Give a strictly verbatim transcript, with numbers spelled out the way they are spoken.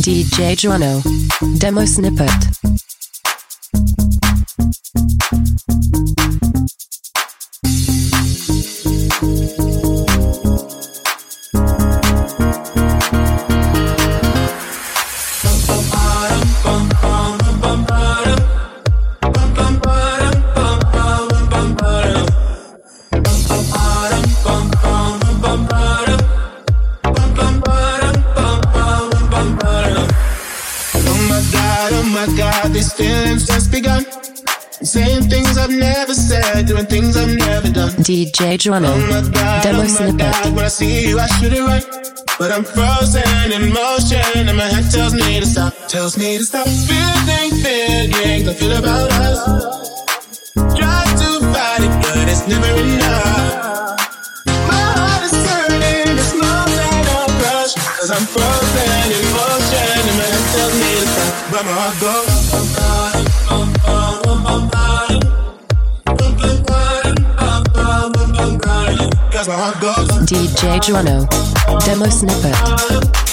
D J Jono. Demo snippet. These feelings just begun. Saying things I've never said, doing things I've never done. D J Jono. Oh my God, Demo oh my snippet. God, when I see you I should it right, but I'm frozen in motion and my head tells me to stop, tells me to stop. Feeling feelings I feel about us. Try to fight it, but it's never enough. My heart is turning, it's more than a rush, cause I'm frozen in motion and my head tells me to stop, but my heart goes. D J Jono. Demo snippet.